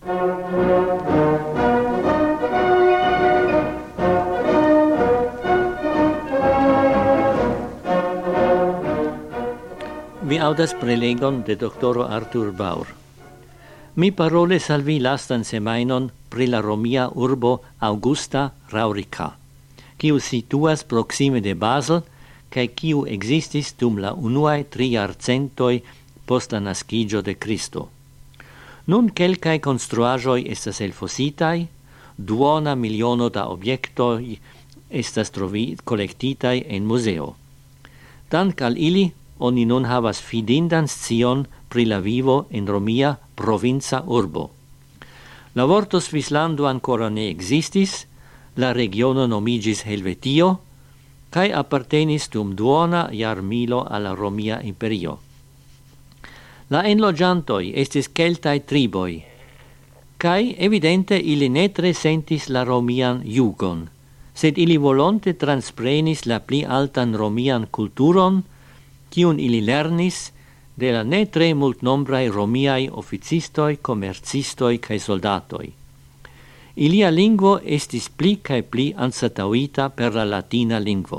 Vi audas prelegon de doctoro Arthur Baur. Mi paroles al vi lastan semainon pri la romia urbo Augusta Raurica, kiu situas proxime de Basel, kai kiu existis dum la unuae 3 jarcentoi post la nascigio de Cristo. Nun kelkai construaĵoj estas elfositaj, 2 miliono da objektoj estas kolektitaj en museo. Dank al ili, oni nun havas fidindan scion pri la vivo en romia provinca urbo. La vorto Svislando ancora ne existis, la regiono nomigis Helvetio, kai appartenis dum 2 jarmilo alla Romia Imperio. La enloĝantoj estis keltaj triboj, kai evidente ili ne tre sentis la romian jugon, sed ili volonte transprenis la pli altan romian kulturon, kiun ili lernis de la ne tre multnombraj romiaj oficistoj, komercistoj kaj soldatoj. Ilia lingvo estis pli kaj pli anstataŭita per la latina lingvo.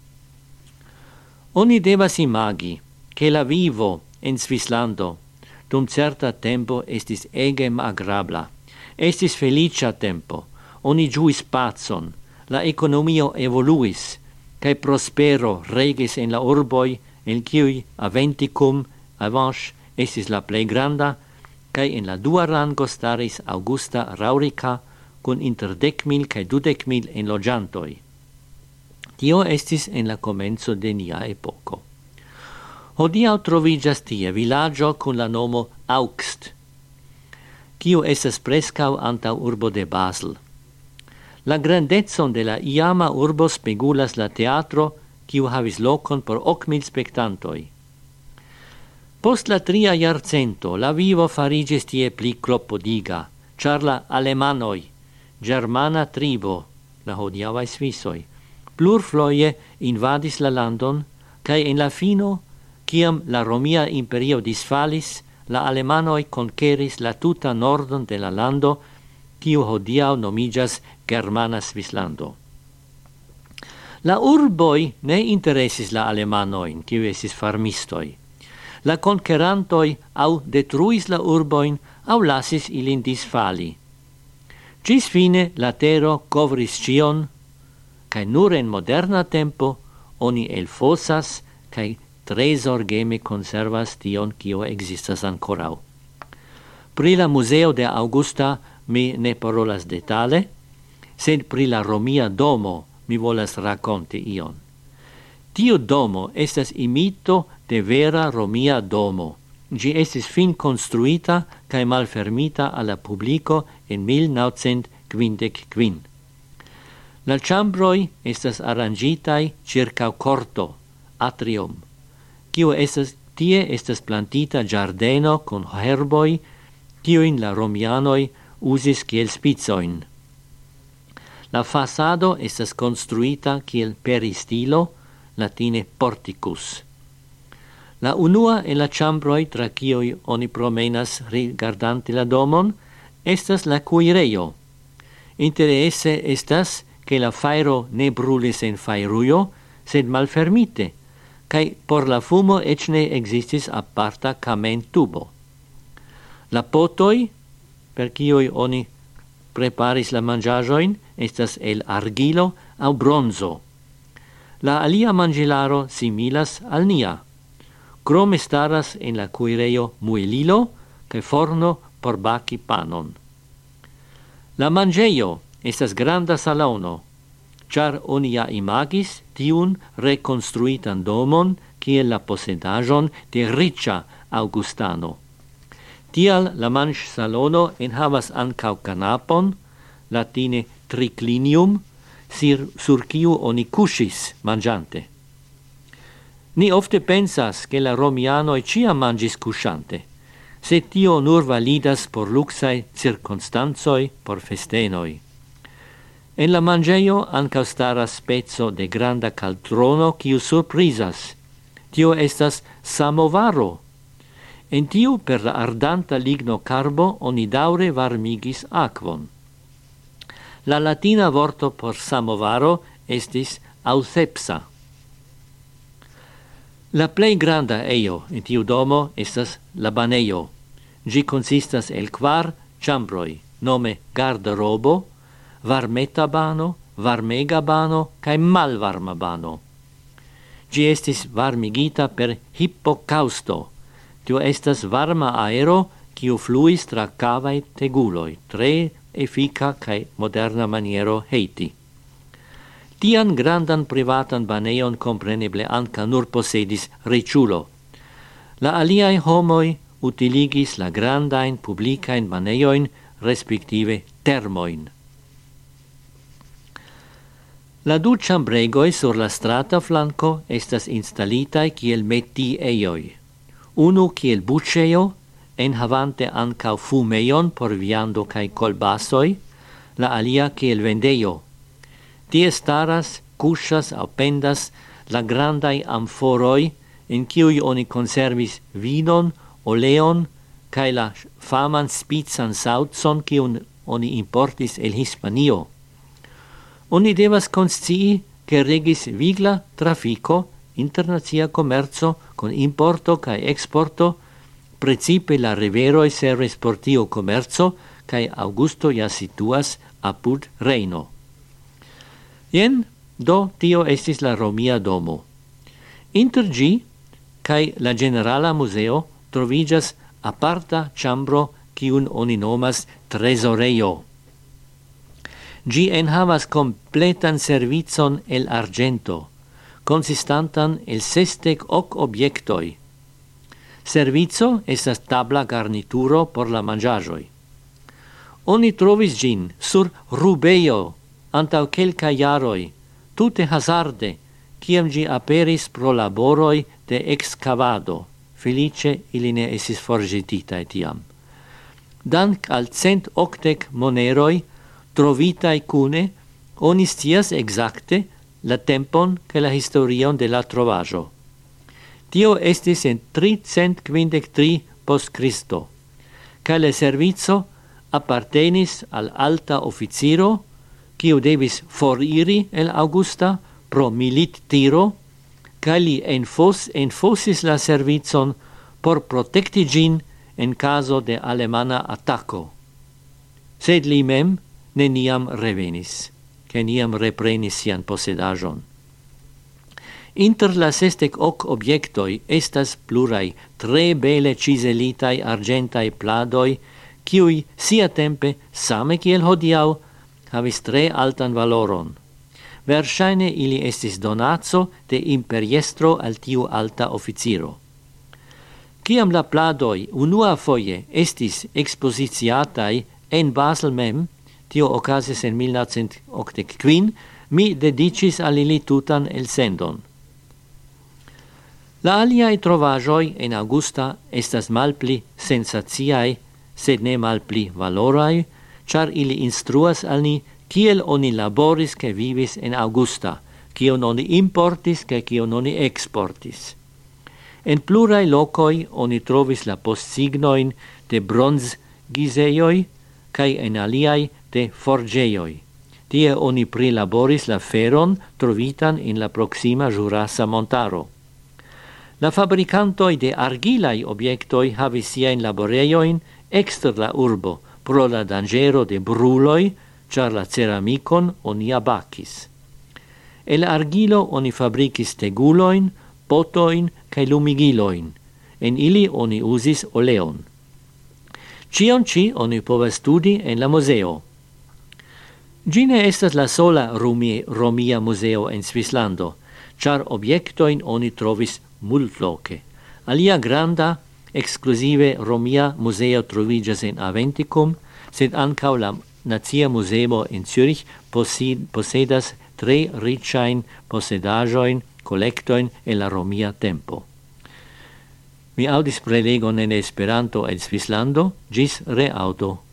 Oni devas imagi, ke la vivo en Svislando dum certa tempo estis ege agrabla. Estis felicia tempo, oni ĝuis pacon, la ekonomio evoluis, kaj prospero regis en la urboj, en kiuj Aventicum, Avanches estis la plej granda, kaj en la dua rango staris Augusta Raurica kun inter 10.000 kaj 20.000 enloĝantoj. Tio estis en la komenco de nia epoko. Hodiaŭ troviĝas tie vilaĝo kun la nomo Augst, kiu estas preskaŭ antaŭ urbo de Basel. La grandecon de la iama urbo spegulas la teatro, kiu havis lokon por 8.000 spektantoj. Post la 3 jarcento la vivo fariĝis tie pli klopodiga, ĉar la alemanoj, germana tribo, la hodiaŭaj svisoj, plurfoje invadis la landon, kaj en la fino, kiam la Romia Imperio disfalis, la alemanoj konkeris la tuta nordon de la lando, kiu hodiaŭ nomiĝas Germana Svislando. La urboj ne interesis la alemanojn, kiu estis farmistoj. La konkerantoj aŭ detruis la urbojn aŭ lasis ilin disfali. Ĝisfine la tero kovris ĉion, kaj nur en moderna tempo oni elfosas kaj tre zorgeme konservas tion, kio ekzistas ankoraŭ. Pri la muzeo de Augusta mi ne parolas detale, sed pri la Romia domo mi volas rakonti ion. Tiu domo estas imito de vera Romia domo. Ĝi estis fin konstruita kaj malfermita al la publiko en 1955. La ĉambroj estas aranĝitaj ĉirkaŭ korto, atrium, tie estas plantita ĝardeno kun herboj, kiujn la romianoj uzis kiel spicojn. La fasado estas konstruita kiel peristilo, latine porticus. La unua en la ĉambroj tra kiuj oni promenas rigardante la domon estas la kuirejo. Interese estas, ke la fajro ne brulis en fajrujo, sed malfermite, kaj por la fumo eĉ ne ekzistis aparta kamentubo. La potoj, per kiuj oni preparis la manĝaĵojn, estas el argilo aŭ bronzo. La alia manĝilaro similas al nia. Krome staras en la kuirejo muelilo kaj forno por baki panon. La manĝejo estas granda salono, ĉar oni ja imagis tiun rekonstruitan domon kiel la posedaĵon de riĉa aŭgustano. Tial la manĝsalono enhavas ankaŭ kanapon, latine triclinium, sur kiu oni kuŝis manĝante. Ni ofte pensas, ke la romianoj ĉiam manĝis kuŝante, sed tio nur validas por luksaj cirkonstancoj, por festenoj. En la manĝejo ankaŭ staras speco de granda kaldrono, kiu surprizas. Tio estas samovaro. En tiu per la ardanta ligno carbo oni daure varmigis aquon. La latina vorto por samovaro estis aucepsa. La plei granda eio in tiu domo estas la baneio. Gi consistas el 4 chambroi, nome garderobo, varmeta bano, varmega bano, cae malvarma bano. Gi estis varmigita per hippocausto. Tio estas varma aero, kiu fluis tra cavae teguloi, tre effica cae moderna maniero heiti. Tian grandan privatan baneion compreneble anca nur possedis riciulo. La aliai homoi utiligis la grandain publicain baneioin, respektive termoin. La 2 chambregoi sur la strata flanco estas instalitai kiel metieioi. Unu kiel buceo, en havante ancau fumeion por viando cae colbasoi, la alia kiel vendeio. Tie staras, cusas au pendas la grandai amforoi, in kiui oni conservis vinon, oleon, cae la faman spitzan sautzon kiun oni importis el Hispanio. Oni devas conscii che regis vigla trafico, internazia commerzo con importo cae exporto, precipe la riveroi serves por tio commerzo, cae Augusto ja situas apud Reino. Ien, do tio estis la Romia domo. Inter gi, cae la Generala Museo, trovigas aparta chambro kiun oni nomas tresoreio. Gi enhavas completan servizon el argento, consistantan el 68 obiectoi. Servizo estas tabla garnituro por la mangiagioi. Oni trovis gin sur rubeio antau kelka jaroi, tute hazarde, kiam gi aperis pro laboroi de excavado. Felice ili ne esis forgetitai tiam. Dank al 180 moneroi trovitai cune, oni scias exacte la tempon che la historion de la trovajo. Tio estis en 353 post Cristo, ca le servizo appartenis al alta officiro, kiu devis foriri el Augusta pro milit tiro, ca li enfosis la servizon por protecti gin en caso de alemana attacco. Sed li mem neniam revenis, che niam reprenis sian posedajon. Inter la 68 obiectoi estas plurai tre bele ciselitai argentai pladoi, kiui sia tempe, same kiel hodiau, havis tre altan valoron. Verŝajne ili estis donaco de imperiestro al tiu alta oficiro. Kiam la pladoi unua foje estis exposiciatai en Basel mem, tio okazis en 1985, mi dedicis al ili tutan elsendon. La aliai trovajoi en Augusta estas malpli sensaciai, sed ne malpli valorai, char ili instruas al ni kiel oni laboris che vivis en Augusta, kion oni importis che kion oni exportis. En plurai locoi oni trovis la postsignoin de bronzgiseioi, cae en aliai de forgeioi. Tie oni prilaboris la feron trovitan in la proxima Jurasa montaro. La fabricantoi de argilai obiectoi havis siain laboreioin exter la urbo pro la dangero de bruloi, char la ceramicon oni abacis. El argilo oni fabricis teguloin, potoin cae lumigiloin. En ili oni usis oleon. Cion ci oni povas studi en la museo. Gine estas la sola Romia museo en Svislando, char obiectoin oni trovis multloce. Alia granda, exclusive Romia museo trovigas en Aventicum, sed ancau la Nazia Museo in Zürich posedas tre ricain posedajoin, collectoin en la Romia tempo. Mi audis prelegon en Esperanto en Svislando, gis reaudo.